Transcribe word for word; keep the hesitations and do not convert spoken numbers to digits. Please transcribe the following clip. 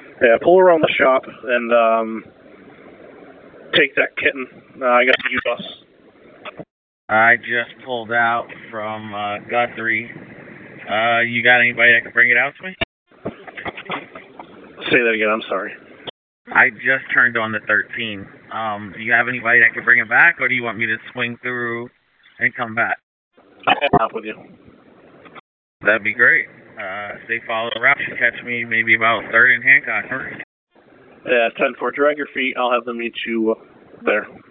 Yeah, pull around the shop and um, take that kitten. Uh, I got to use us. I just pulled out from uh, Guthrie. Uh, you got anybody that can bring it out to me? Say that again, I'm sorry. I just turned on the thirteen. Um, do you have anybody that can bring it back, or do you want me to swing through and come back? I'll hop with you. That'd be great. Uh, if they follow the route, you catch me maybe about third and Hancock. Yeah, ten four. Drag your feet. I'll have them meet you there.